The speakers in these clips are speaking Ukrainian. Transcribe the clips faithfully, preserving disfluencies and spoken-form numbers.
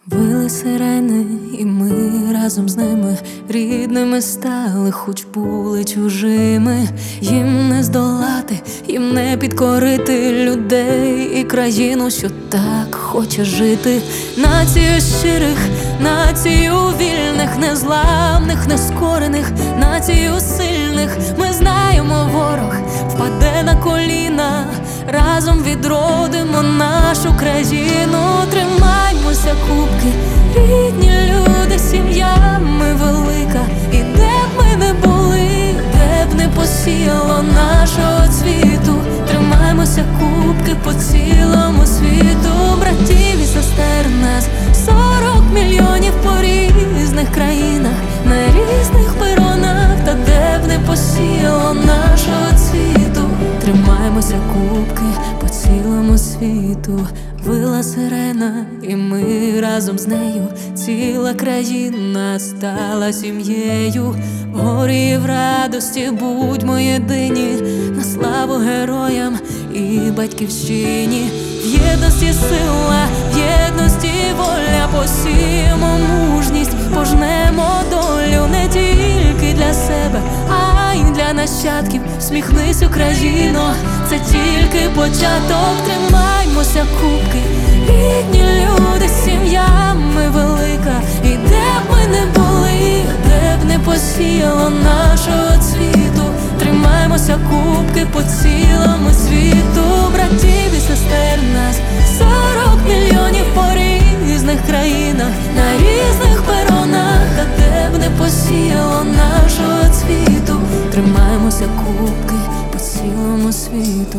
Вили сирени, і ми разом з ними рідними стали, хоч були чужими. Їм не здолати, їм не підкорити людей і країну, що так хоче жити. Націю щирих, націю вільних, незламних, нескорених, націю сильних. Ми знаємо, ворог впаде на коліна, разом відродимо нашу країну. Тримаймося кубки, рідні люди, сім'я ми велика. І де б ми не були, де б не посіяло нашого цвіту. Тримаймося кубки по цілому світу. Братів і сестер нас сорок мільйонів по різних країнах, на різних перонах, та де б не посіяло нашого цвіту. Тримаймося кубки по цілому світу. Вила сирена, і ми разом з нею. Ціла країна стала сім'єю. В горі і в радості будьмо єдині, на славу героям і батьківщині. В єдності сила, в єдності воля, посіємо мужність, пожнемо долю не тільки для себе, а й для нащадків. Всміхнись, Україно, це тільки початок. Тримаймося кубки, рідні люди, сім'я ми велика. І де б ми не були, де б не посіяло нашого цвіту. Тримаймося кубки по цілому світу. Братів і сестер нас сорок мільйонів по різних країнах, на різних перонах, та де б не посіяло нашого цвіту. Тримаймося кубки по цілому світу.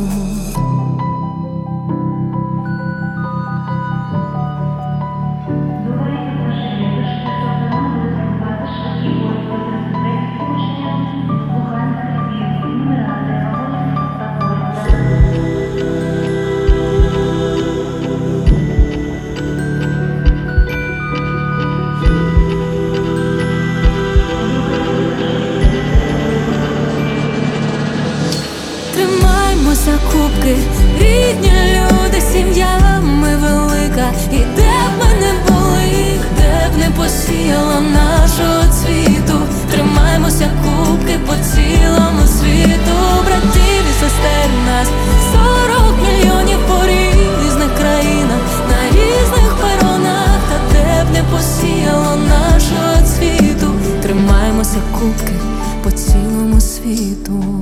Тримаймося кубки, рідні люди, сім'я ми велика. І де б ми не були, де б не посіяло нашого цвіту. Тримаймося кубки по цілому світу. Братів і сестер нас сорок мільйонів по різних країнах, на різних перонах, та де б не посіяло нашого цвіту. Тримаймося кубки по цілому світу.